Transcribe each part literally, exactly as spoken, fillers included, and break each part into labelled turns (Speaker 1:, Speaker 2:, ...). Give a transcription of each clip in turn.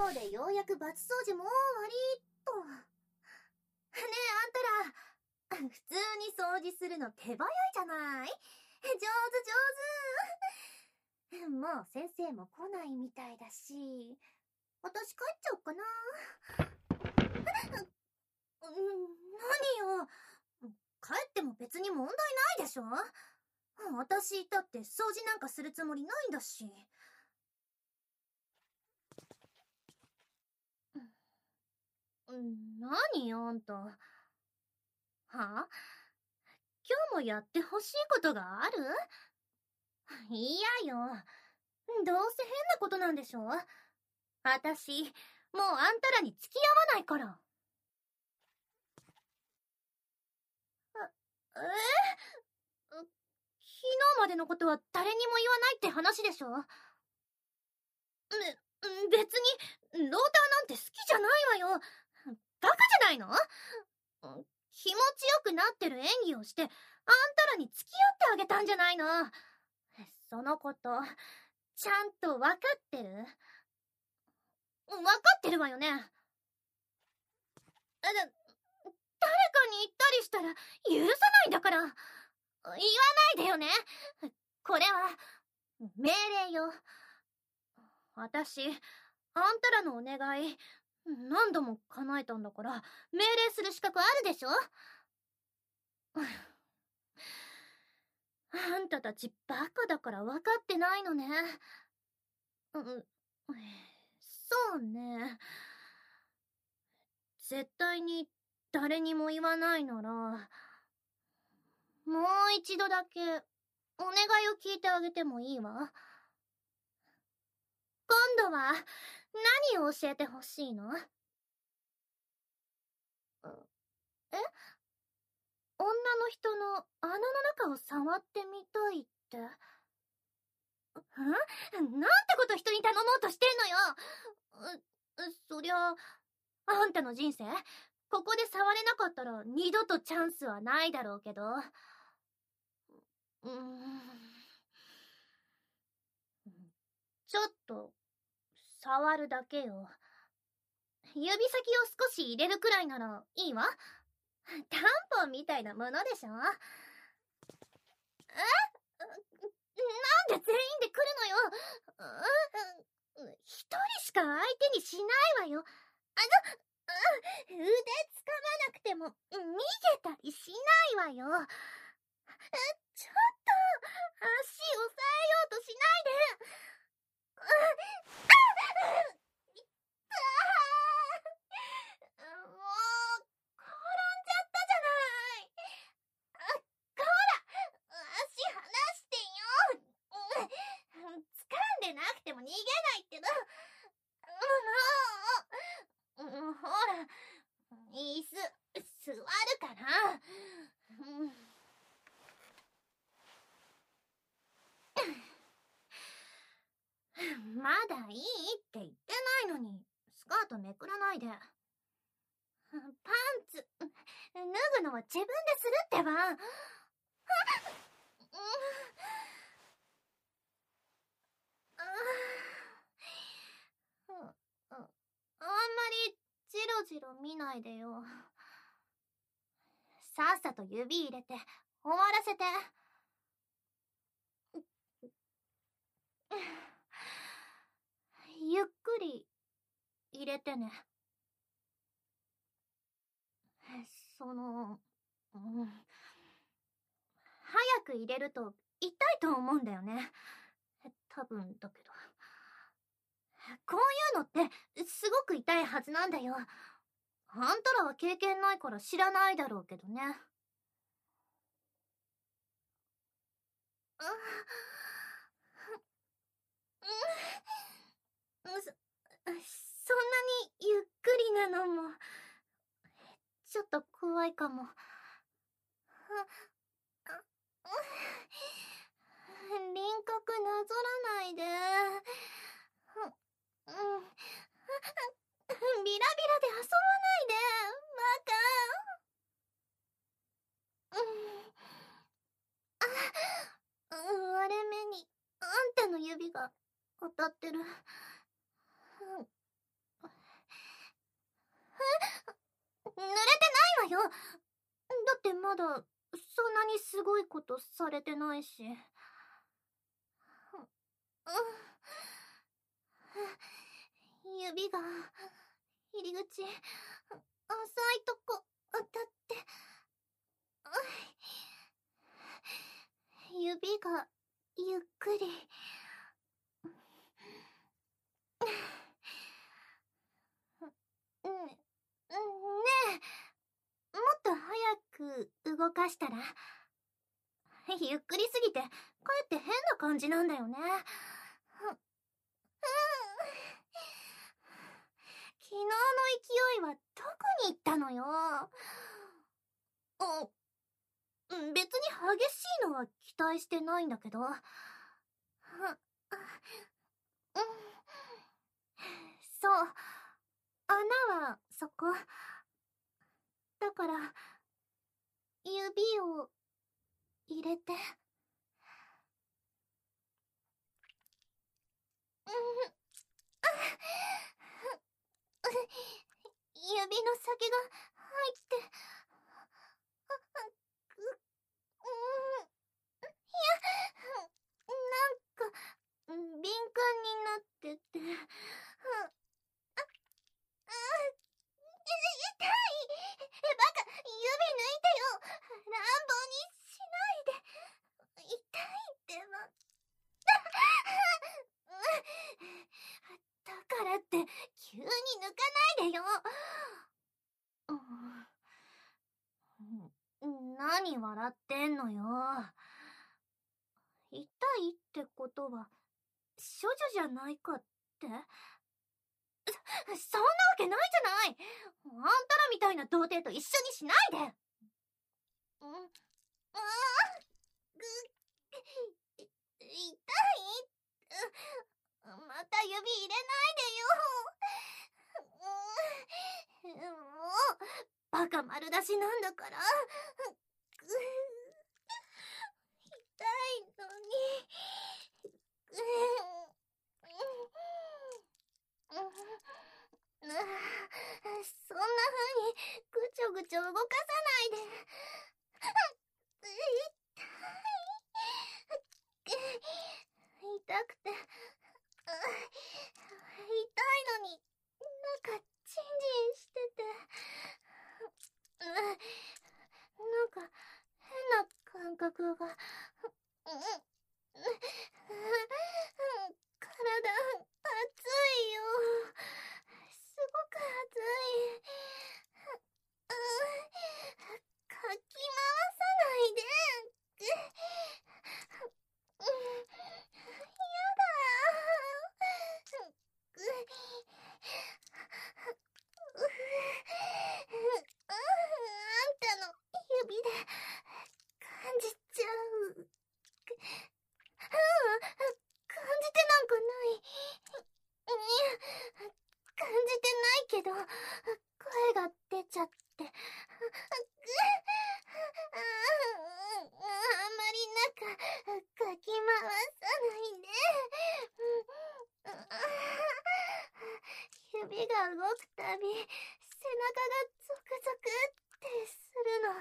Speaker 1: 今日でようやくバツ掃除も終わりと。ねえ、あんたら、普通に掃除するの手早いじゃない。上手上手。もう先生も来ないみたいだし、私帰っちゃおっかな。何よ。帰っても別に問題ないでしょ。私いたって掃除なんかするつもりないんだし。何よあんた。はあ？今日もやってほしいことがある？いやよ。どうせ変なことなんでしょ？あたし、もうあんたらに付き合わないから。え、え昨日までのことは誰にも言わないって話でしょ？ね、別に、ローターなんて好きじゃないわよ。バカじゃないの？気持ちよくなってる演技をして、あんたらに付き合ってあげたんじゃないの。そのこと、ちゃんと分かってる？分かってるわよね。だ、誰かに言ったりしたら許さないんだから。言わないでよね。これは、命令よ。私、あんたらのお願い、何度も叶えたんだから、命令する資格あるでしょ？あんたたちバカだから分かってないのね。う、そうね。絶対に誰にも言わないなら、もう一度だけお願いを聞いてあげてもいいわ。今度は何を教えてほしいの？え？女の人の穴の中を触ってみたいって。ん？なんてこと人に頼もうとしてんのよ。う、そりゃ、あんたの人生、ここで触れなかったら二度とチャンスはないだろうけど。うーん。ちょっと、触るだけよ。指先を少し入れるくらいならいいわ。タンポンみたいなものでしょ？え？なんで全員で来るのよ。一人しか相手にしないわよ。あの、腕つかまなくても逃げたりしないわよ。ちょっと、足押さえようとしないで。いったー。もう、転んじゃったじゃない。あ、こら、足離してよ。掴んでなくても逃げないけど。もう、ほら、椅子、座るから。まだいいって言ってないのに、スカートめくらないで。パンツ、脱ぐのは自分でするってば。あんまりジロジロ見ないでよ。さっさと指入れて終わらせて。ゆっくり入れてね。その、うん、早く入れると痛いと思うんだよね。多分だけど。こういうのってすごく痛いはずなんだよ。あんたらは経験ないから知らないだろうけどね。そ、そんなにゆっくりなのもちょっと怖いかも。輪郭なぞらないで。ビラビラで遊ばないで、バカ。割れ目にあんたの指が当たってる。 濡れてないわよ。だってまだ、そんなにすごいことされてないし。指が、入り口、浅いとこ、当たって、指が、ゆっくり。ね、ねえ、もっと早く動かしたら？ゆっくりすぎて、かえって変な感じなんだよね。昨日の勢いはどこに行ったのよ。別に激しいのは期待してないんだけど。そう。穴はそこ。だから、指を入れて。指の先が入って、いや、なんか、敏感になってて。痛い！バカ！指抜いてよ！乱暴にしないで。痛いってば。だからって、急に抜かないでよ。何笑ってんのよ。痛いってことは、処女じゃないかって？そんなわけないじゃない！あんたらみたいな童貞と一緒にしないで！うん、ああ、ぐ、痛い？また指入れないでよ。もう、バカ丸出しなんだから。痛いのに。そんな風にぐちょぐちょ動かさないで。痛くて、痛いのに、なんかチンジンしてて、なんか変な感覚が、体、熱いよ。すごく熱い。かき回さないで。やだ。あんたの指で感じちゃう。感じてなんかない。感じてないけど、声が出ちゃって。あんまりなんか、かき回さないで。指が動くたび、背中がゾクゾクってするの。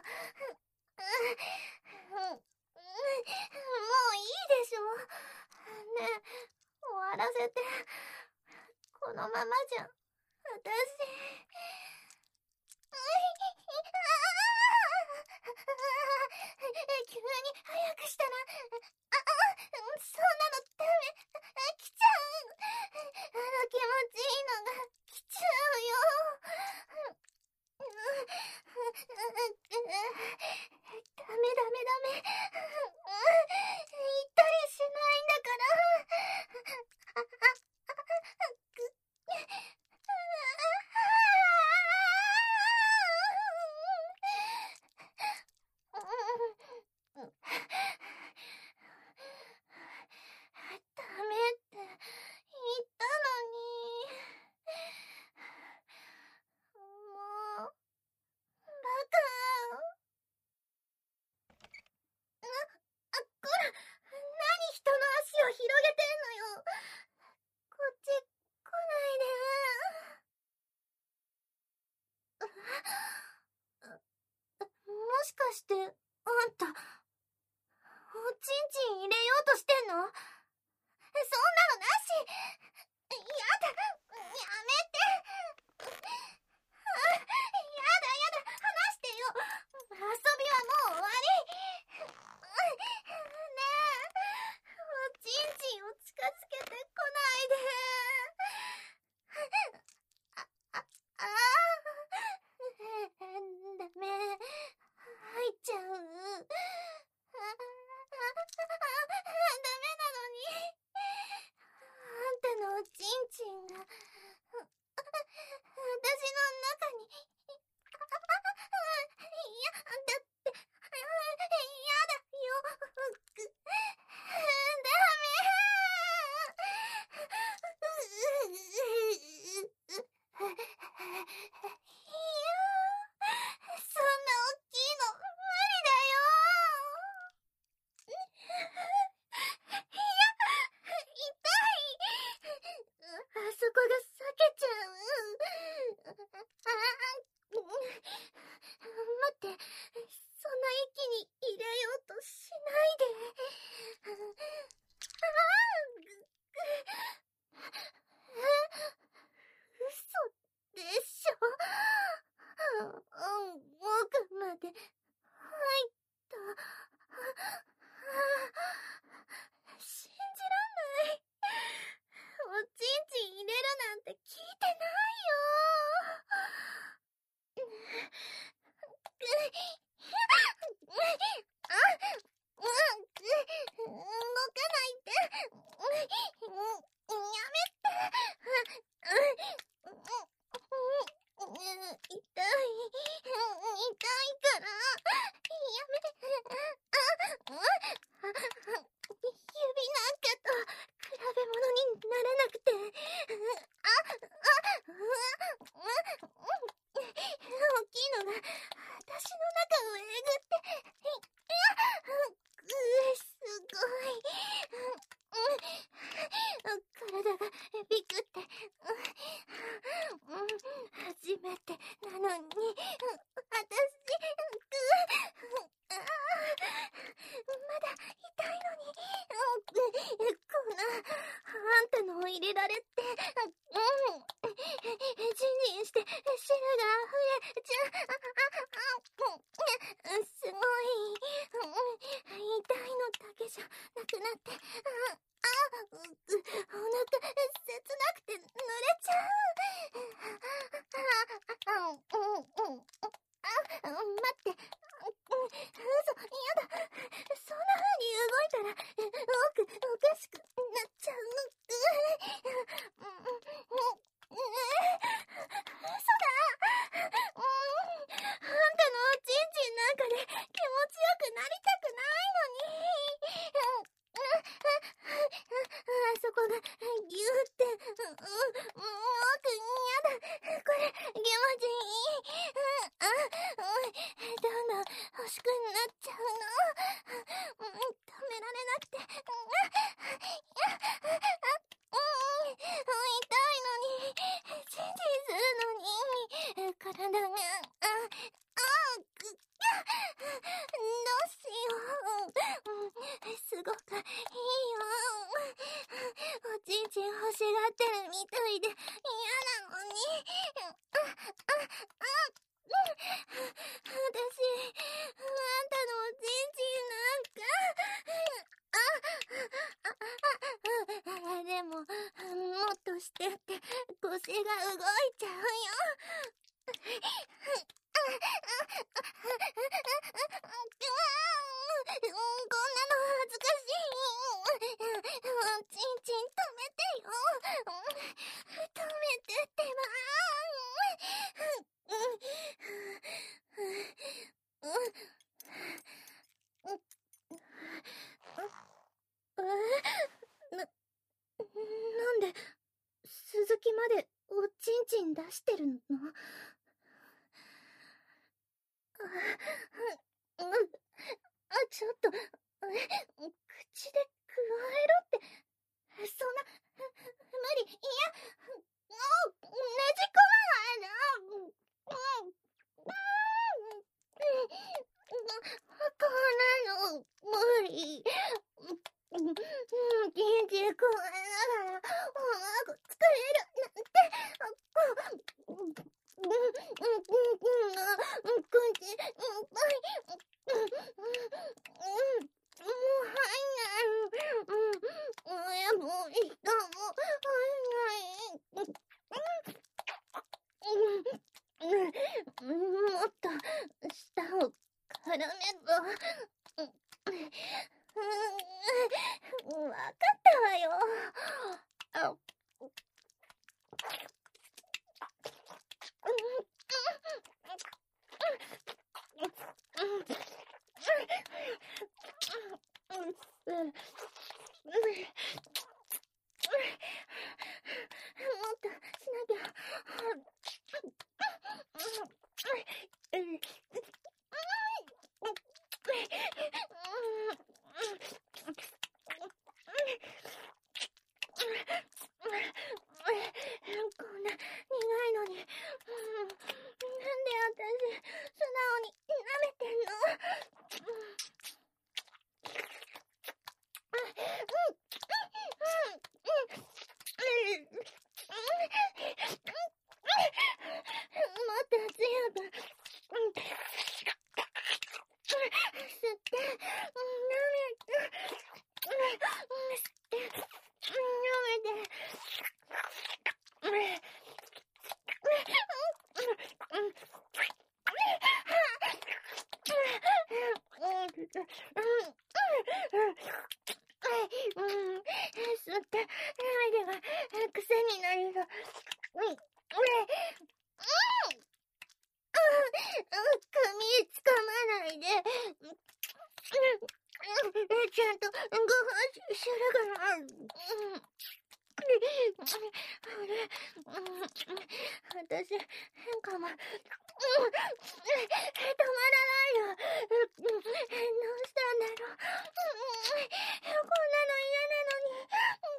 Speaker 1: もういいでしょ。ねえ、終わらせて。このままじゃ、私。急に早くしたら、あ、そんなのダメ。来ちゃう。あの気持ちいいのが来ちゃうよ。ダメダメダメ。言ったりしないんだから。ダメって言ったのに。もう、バカ。 しかして、あんた、おちんちん入れようとしてんの？そんなのなし。やだ、やめて。あ、やだやだ、離してよ。遊びはもう終わり。ねえ、おちんちんを近づけてこないで。あ、あ、あー、ダメ。入っちゃう。あ、あ、ダメなのに。あんたのおちんちんが、私の中に、いや、だって、やだよ。ダメ。いや、そんな大きいの無理だよ。いや、痛い。あそこが裂けちゃう。あ、待って、そんな一気に入れようとしないで。あー、嘘でしょ。奥まで入った。信じらんない。おちんちん入れるなんて聞いてないよ。動かないで。やめて。痛い。痛いから。やめ。指なんかと比べ物にならなくて。あ、あ、大きいのが私の中をえぐって。すごい。体がビクって。初めてなのに、私、まだ痛いのに、こんな、あんたのを入れられって、じんじんして汁が溢れちゃう。すごい。痛いのだけじゃなくなって、あ、あ、お腹切なくて濡れちゃう。あ、待って。嘘、やだ。そんな風に動いたら、おく、おかしくなっちゃう。嘘だ。あんたのおちんちんなんかで気持ちよくなりたくないのに。あそこがギューって、奥、やだ。これ、気持ちいい。あ、どんどん欲しくなっちゃうの。止められなくて。痛いのに、チンチンするのに、体が、あ、あ、どうしよう。すごくいいよ。おちんちん欲しがってるみたいで嫌なのに。あ、あ、あ、私、あんたのおちんちんなんか、あ、あ、あ、でも、もっとしてって腰が動いちゃうよ。こんなの恥ずかしい。おちんちん止めてよ。止めてってば。な、なんで鈴木までおちんちん出してるの？あ、あ、ちょっと、口でくわえろって、そんな、無理、いや、もう、ねじ込まないで。 ラメル。わかったわよ。あもっとしなきゃ。こんな苦いのに、なんで私素直に舐めてんの？もっと強く吸って舐めて吸って舐めて吸って涙が癖になるが髪つかまないでちゃんとご飯するから私変かも止まらないよどうしたんだろうこんなの嫌なのに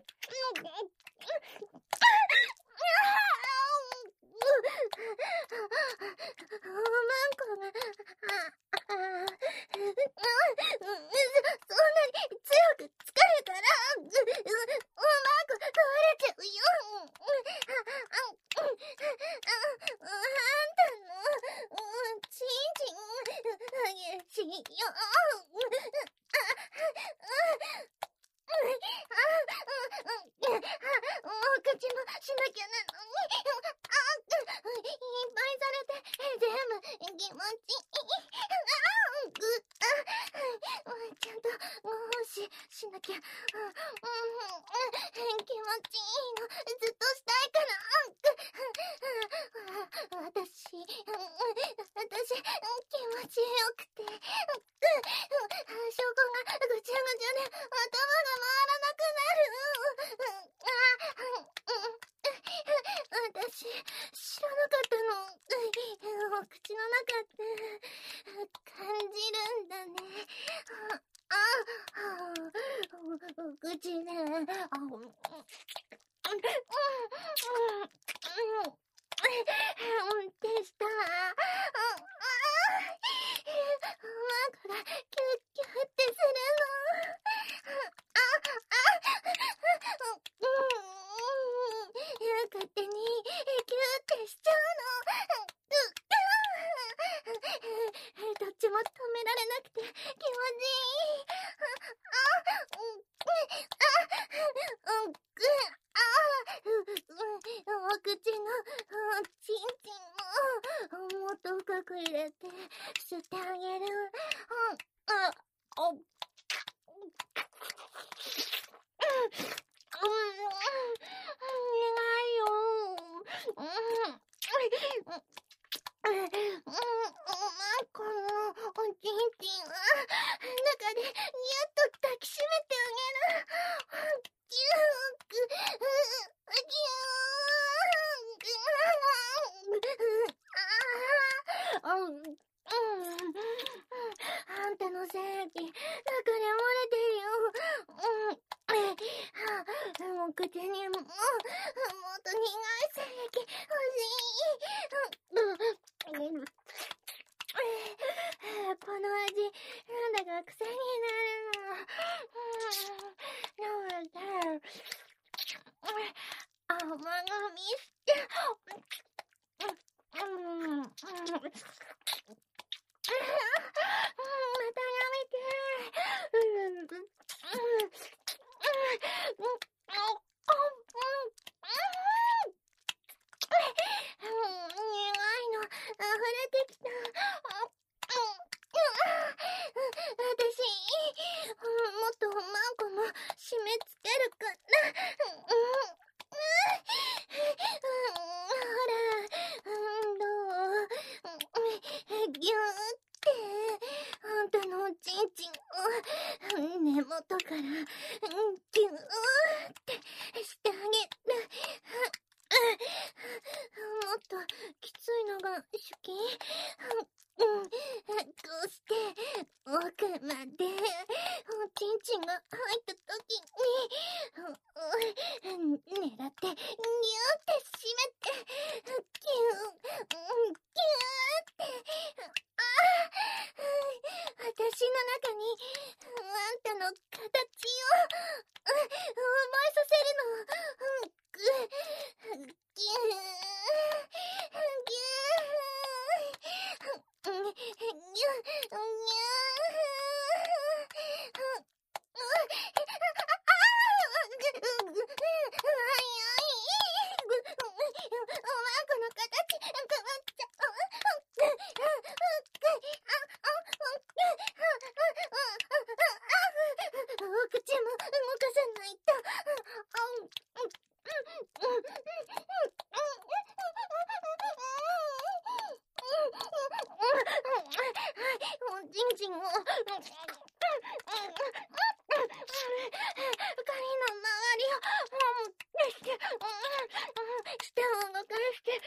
Speaker 1: おまんこがそんなに強く疲れたらおまんこ壊れちゃうよあんたのちんちんあげしよお口もしなきゃなのにいっぱいされて全部気持ちいいちゃんとご奉仕しなきゃ気持ちいいのずっとしたいから私私気持ちよくて証拠がぐちゃぐちゃで頭が回らなくなる私知らなかったのお口の中って感じるんだねああお口であ運転したわマークがキュッキュッってするの勝手にキュッてしちゃうのどっちも止められなくて気持ちいいお口のちんちんももっと深く入れて吸ってあげるあおこのおちんちんは中でギュッと抱きしめてあげるギューギューあんたの精液中で漏れてるよお口にももっと苦い精液欲しいこの味なんだか癖になるのなんだ甘噛みしてうんまたやめて苦いの溢れてきたおちんちんを根元からギューってしてあげる。もっときついのが好き。こうして奥までおちんちんが入った時に狙ってギューって締めてギューギューって私の中にあんたの形を覚えさせるの。ギューギューギューギュー口も動かさないと。おちんちんを髪の周りをして舌を動かして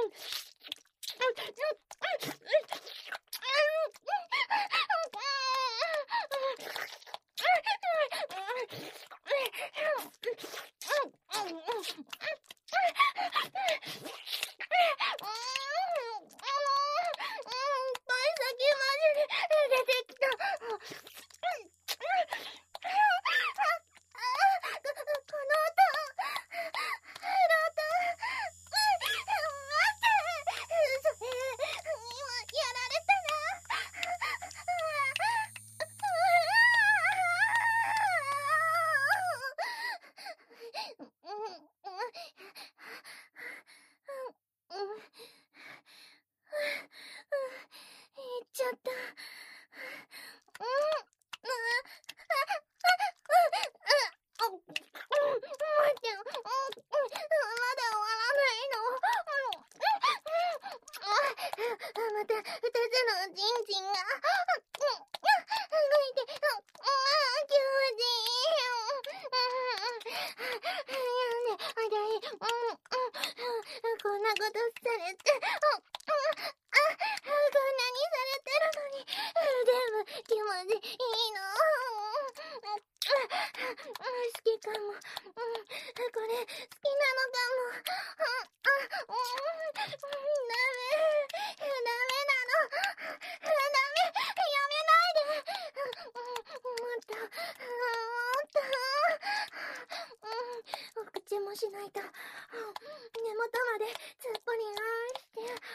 Speaker 1: しないと根元までつっぽり愛して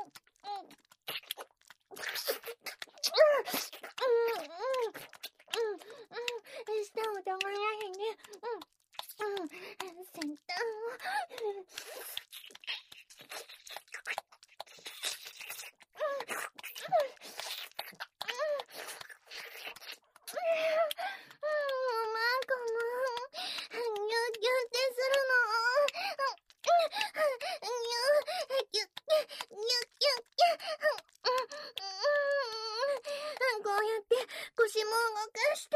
Speaker 1: 舌をたまらへんね。先端を腰も動かして、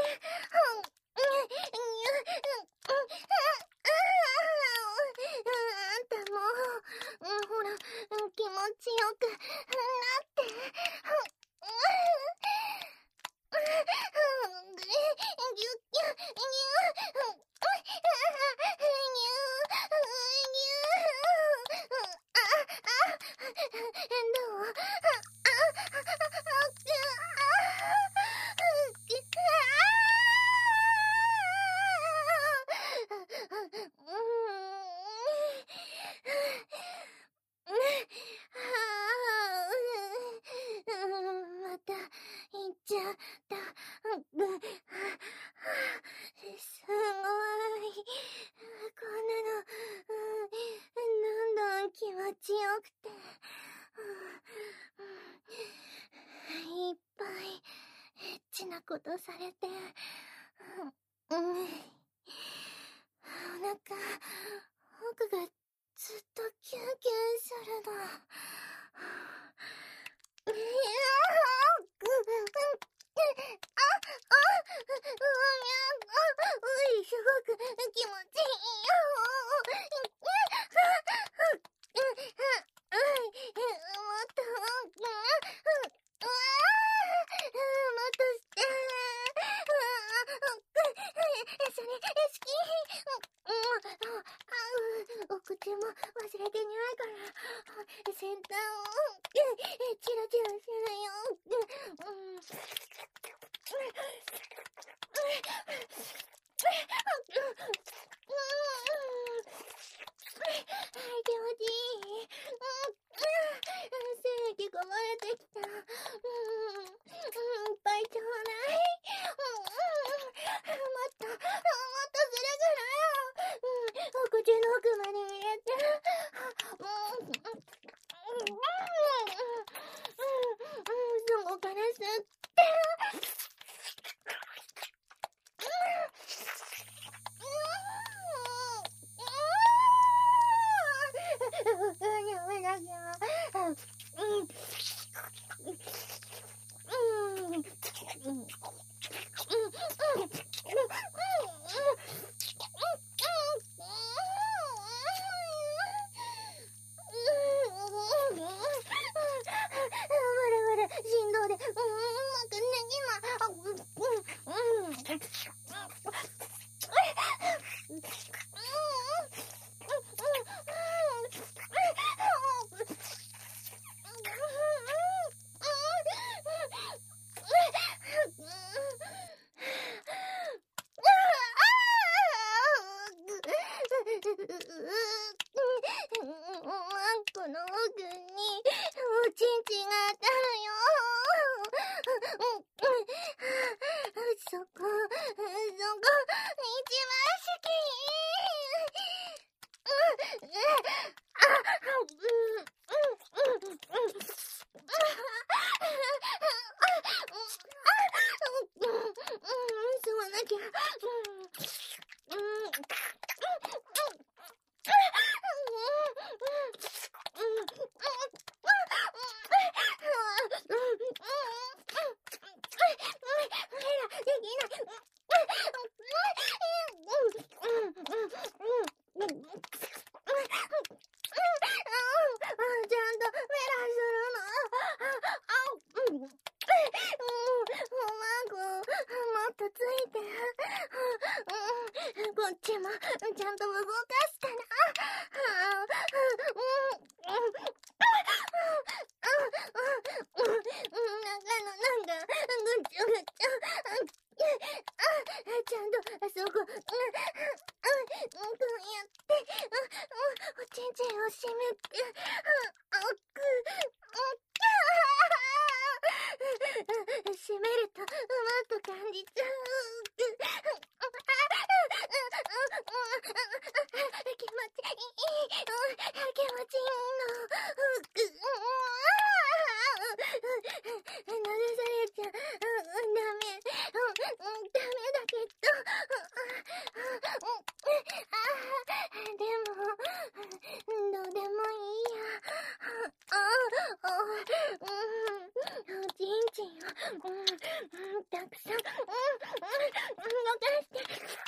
Speaker 1: あんたも、ほら、気持ちよくなって、また行っちゃった。すごい。こんなの、どんどん気持ちよくて、いっぱいエッチなことされて、お腹、奥がずっとキュンキュンするの。 そこ、そこ、一番好き。うん、うん、あ、うん、うん、うん、うん。吸わなきゃ。うん、うん。こっちもちゃんと動かすから。なんか、ぐちゃぐちゃ。ちゃんと、あそこ、こうやって、おちんちんを締めて、締めると、うまく感じちゃう。気持ちいい。気持ちいいの。流されちゃう。ダメ。ダメだけど。でも、どうでもいいや。おちんちんを、たくさん、動かして。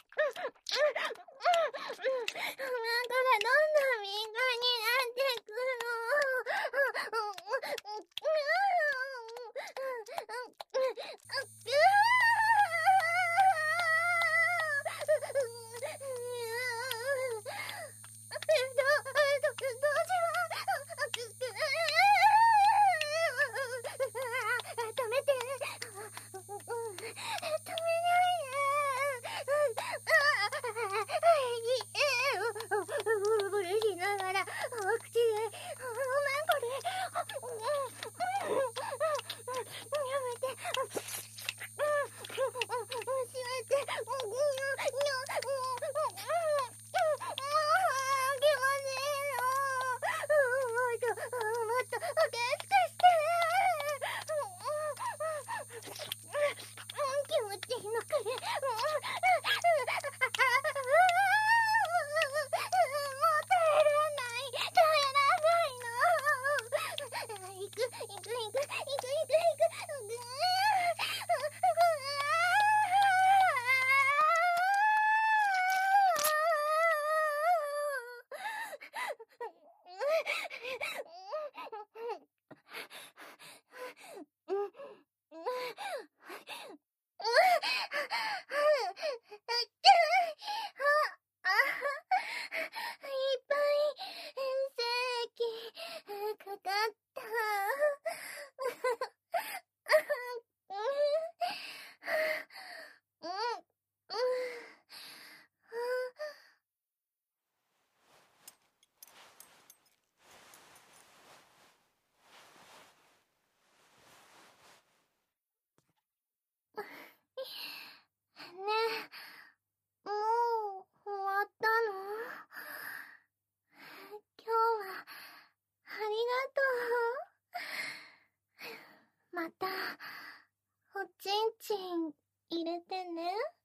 Speaker 1: なんかがどんどん敏感になってく止めて。止めないブルブルしながら、口で、ごめんこれ。やめて。閉めて。気持ちいいの。もっと、もっと、おかしくして。気持ちいいのくれ。いっぱい石かかった。ねえ、もう終わったの？今日はありがとう。またおちんちん入れてね。